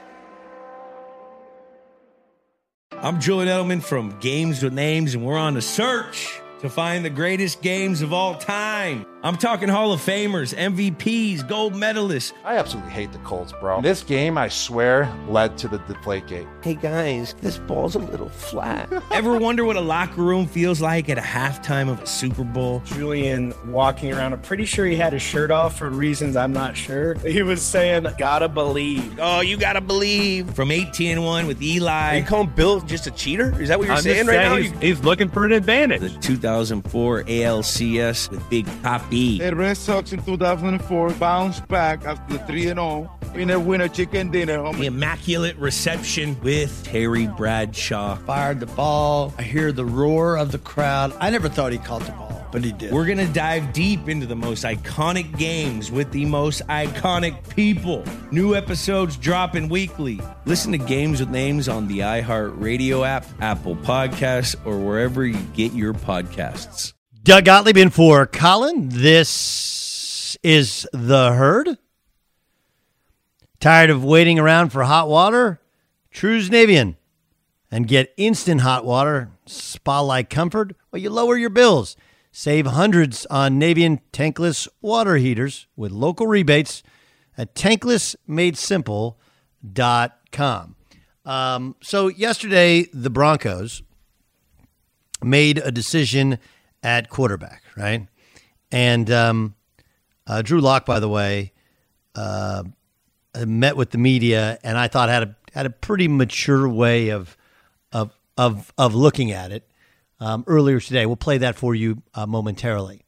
I'm Julian Edelman from Games with Names, and we're on a search to find the greatest games of all time. I'm talking Hall of Famers, M V Ps, gold medalists. I absolutely hate the Colts, bro. This game, I swear, led to the Deflategate. Hey, guys, this ball's a little flat. Ever wonder what a locker room feels like at a halftime of a Super Bowl? Julian walking around, I'm pretty sure he had his shirt off for reasons I'm not sure. He was saying, gotta believe. Oh, you gotta believe. From eighteen and one with Eli. Are you calling Bill just a cheater? Is that what you're I'm saying just right saying now? He's, You... he's looking for an advantage. The two thousand four A L C S with Big Papi. The Red Sox in two thousand four bounced back after the three and oh. Winner, winner, chicken dinner. Homie. The immaculate reception with Terry Bradshaw. Fired the ball. I hear the roar of the crowd. I never thought he caught the ball, but he did. We're going to dive deep into the most iconic games with the most iconic people. New episodes dropping weekly. Listen to Games with Names on the iHeartRadio app, Apple Podcasts, or wherever you get your podcasts. Doug Gottlieb in for Colin. This is The Herd. Tired of waiting around for hot water? Choose Navian and get instant hot water, spa-like comfort, while you lower your bills. Save hundreds on Navian tankless water heaters with local rebates at tankless made simple dot com. Um, so yesterday, the Broncos made a decision at quarterback, right? And um, uh, Drew Lock, by the way, uh, met with the media, and I thought had a had a pretty mature way of of of of looking at it um, earlier today. We'll play that for you uh, momentarily.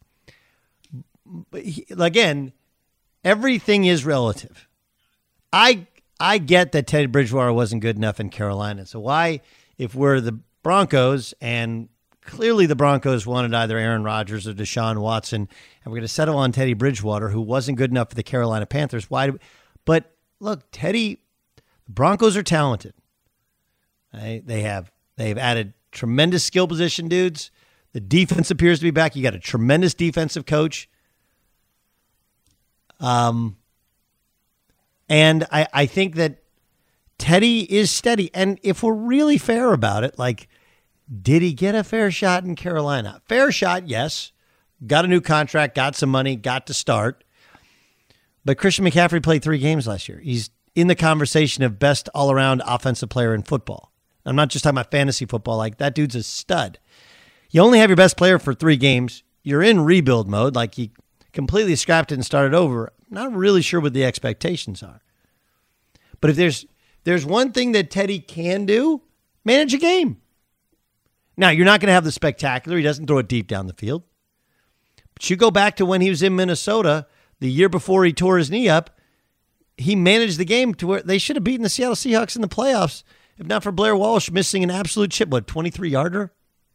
But he, again, everything is relative. I I get that Teddy Bridgewater wasn't good enough in Carolina, so why, if we're the Broncos and clearly the Broncos wanted either Aaron Rodgers or Deshaun Watson, and we're going to settle on Teddy Bridgewater, who wasn't good enough for the Carolina Panthers. Why? Do, but look, Teddy, the Broncos are talented. Right? They have they've added tremendous skill position dudes. The defense appears to be back. You got a tremendous defensive coach. Um, and I, I think that Teddy is steady. And if we're really fair about it, like, did he get a fair shot in Carolina? Fair shot, yes. Got a new contract, got some money, got to start. But Christian McCaffrey played three games last year. He's in the conversation of best all-around offensive player in football. I'm not just talking about fantasy football. Like, that dude's a stud. You only have your best player for three games. You're in rebuild mode. Like, he completely scrapped it and started over. I'm not really sure what the expectations are. But if there's there's one thing that Teddy can do, manage a game. Now, you're not going to have the spectacular. He doesn't throw it deep down the field. But you go back to when he was in Minnesota, the year before he tore his knee up, he managed the game to where they should have beaten the Seattle Seahawks in the playoffs, if not for Blair Walsh missing an absolute chip, what, twenty-three-yarder?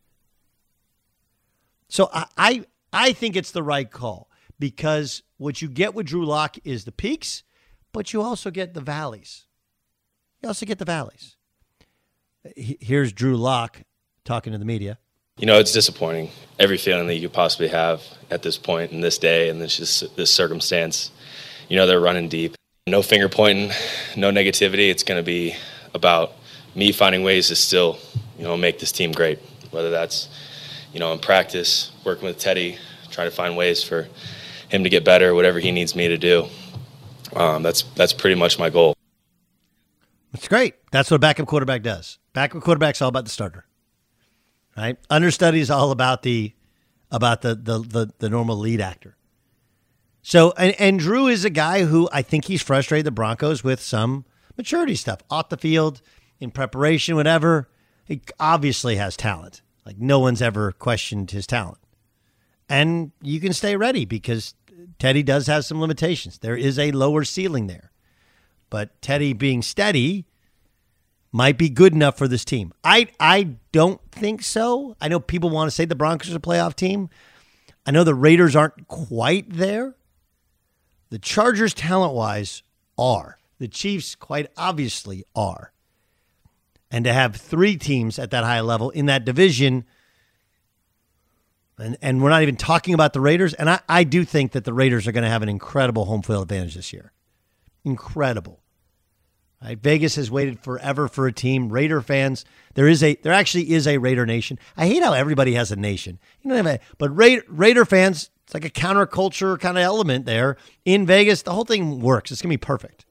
So I, I I think it's the right call, because what you get with Drew Lock is the peaks, but you also get the valleys. You also get the valleys. Here's Drew Lock talking to the media. You know, it's disappointing. Every feeling that you could possibly have at this point in this day and this just this circumstance. You know, they're running deep. No finger pointing, no negativity. It's going to be about me finding ways to still, you know, make this team great. Whether that's, you know, in practice, working with Teddy, trying to find ways for him to get better, whatever he needs me to do. Um, that's that's pretty much my goal. That's great. That's what a backup quarterback does. Backup quarterback's all about the starter, right? Understudy is all about the about the the the, the normal lead actor. So, and, and Drew is a guy who I think he's frustrated the Broncos with some maturity stuff off the field, in preparation, whatever. He obviously has talent. Like, no one's ever questioned his talent. And you can stay ready because Teddy does have some limitations. There is a lower ceiling there. But Teddy being steady might be good enough for this team. I I don't think so. I know people want to say the Broncos are a playoff team. I know the Raiders aren't quite there. The Chargers, talent-wise, are. The Chiefs, quite obviously, are. And to have three teams at that high level in that division, and, and we're not even talking about the Raiders, and I, I do think that the Raiders are going to have an incredible home field advantage this year. Incredible. Right? Vegas has waited forever for a team. Raider fans, there is a there actually is a Raider nation. I hate how everybody has a nation. You don't have a, but Raider, Raider fans, it's like a counterculture kind of element there. In Vegas, the whole thing works. It's going to be perfect.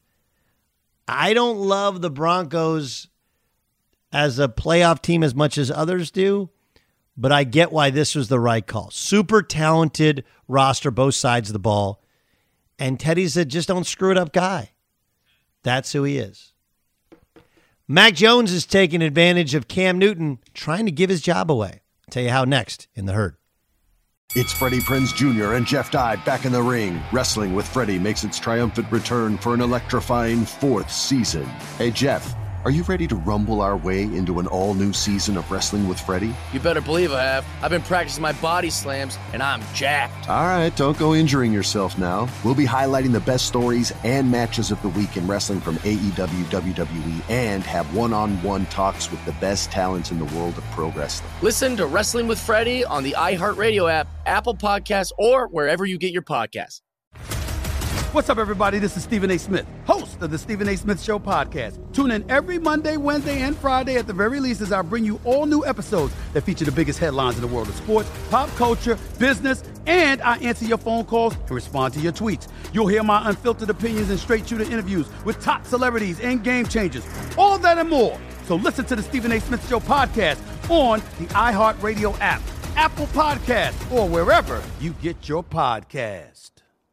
I don't love the Broncos as a playoff team as much as others do, but I get why this was the right call. Super talented roster, both sides of the ball. And Teddy's a just don't screw it up guy. That's who he is. Mac Jones is taking advantage of Cam Newton trying to give his job away. I'll tell you how next in The Herd. It's Freddie Prinze Junior and Jeff Dye back in the ring. Wrestling with Freddie makes its triumphant return for an electrifying fourth season. Hey, Jeff, are you ready to rumble our way into an all-new season of Wrestling with Freddie? You better believe I have. I've been practicing my body slams, and I'm jacked. All right, don't go injuring yourself now. We'll be highlighting the best stories and matches of the week in wrestling from A E W, W W E, and have one-on-one talks with the best talents in the world of pro wrestling. Listen to Wrestling with Freddie on the iHeartRadio app, Apple Podcasts, or wherever you get your podcasts. What's up, everybody? This is Stephen A. Smith, host of the Stephen A. Smith Show podcast. Tune in every Monday, Wednesday, and Friday at the very least as I bring you all new episodes that feature the biggest headlines in the world of sports, pop culture, business, and I answer your phone calls and respond to your tweets. You'll hear my unfiltered opinions and straight-shooter interviews with top celebrities and game changers. All of that and more. So listen to the Stephen A. Smith Show podcast on the iHeartRadio app, Apple Podcasts, or wherever you get your podcast.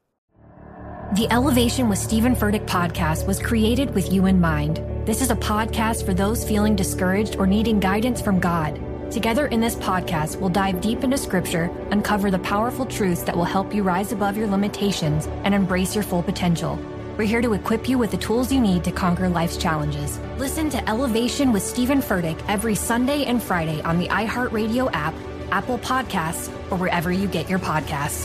The Elevation with Stephen Furtick podcast was created with you in mind. This is a podcast for those feeling discouraged or needing guidance from God. Together in this podcast, we'll dive deep into Scripture, uncover the powerful truths that will help you rise above your limitations and embrace your full potential. We're here to equip you with the tools you need to conquer life's challenges. Listen to Elevation with Stephen Furtick every Sunday and Friday on the iHeartRadio app, Apple Podcasts, or wherever you get your podcasts.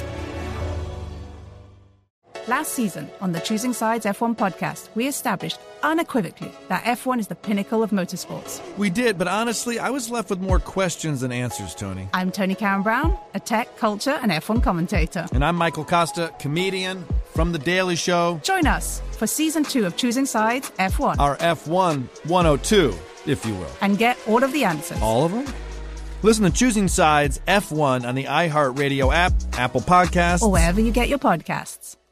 Last season on the Choosing Sides F one podcast, we established unequivocally that F one is the pinnacle of motorsports. We did, but honestly, I was left with more questions than answers, Tony. I'm Tony Karen Brown, a tech, culture, and F one commentator. And I'm Michael Costa, comedian from The Daily Show. Join us for season two of Choosing Sides F one. Our F one one oh two, if you will. And get all of the answers. All of them? Listen to Choosing Sides F one on the iHeartRadio app, Apple Podcasts, or wherever you get your podcasts.